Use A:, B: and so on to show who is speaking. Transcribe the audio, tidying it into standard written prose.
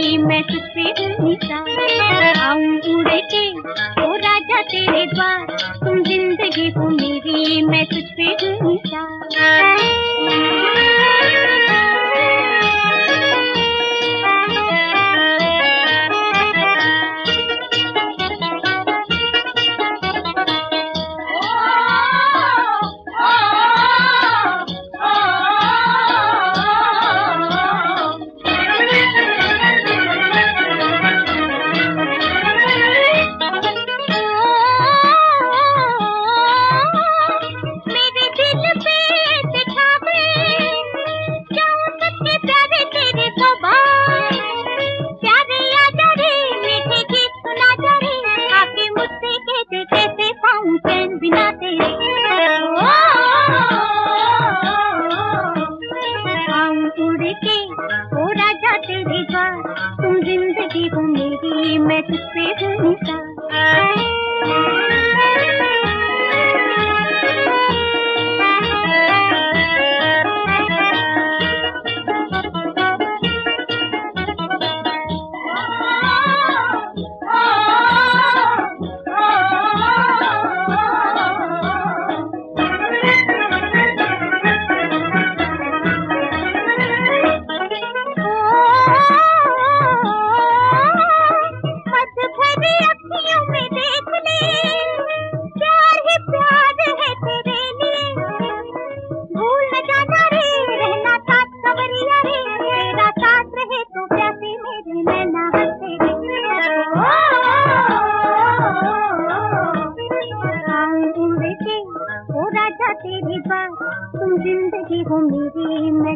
A: मेरी, मैं तुझ पे हूँ निसार। आऊं उड़ के ओ राजा तेरे द्वार, तुम जिंदगी हो मेरी, मैं तुझ पे हूँ निसार। तुम जिंदगी हो मेरी, मैं तुझ पे हूँ निसार। तेरी बात, तुम जिंदगी हो मेरी, मैं